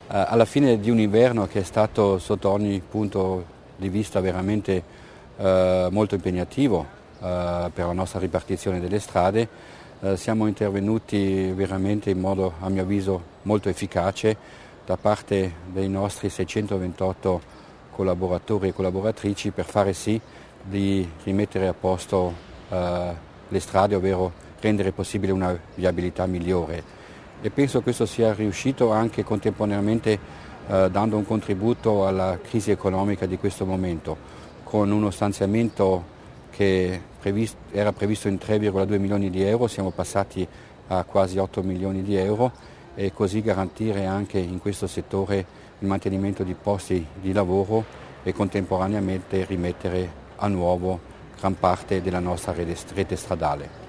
alla fine di un inverno che è stato sotto ogni punto di vista veramente molto impegnativo per la nostra ripartizione delle strade, siamo intervenuti veramente in modo, a mio avviso, molto efficace da parte dei nostri 628 collaboratori e collaboratrici per fare sì di rimettere a posto le strade, ovvero rendere possibile una viabilità migliore. E penso che questo sia riuscito anche contemporaneamente dando un contributo alla crisi economica di questo momento, con uno stanziamento che era previsto in 3,2 milioni di euro, siamo passati a quasi 8 milioni di euro e così garantire anche in questo settore il mantenimento di posti di lavoro e contemporaneamente rimettere a nuovo gran parte della nostra rete stradale.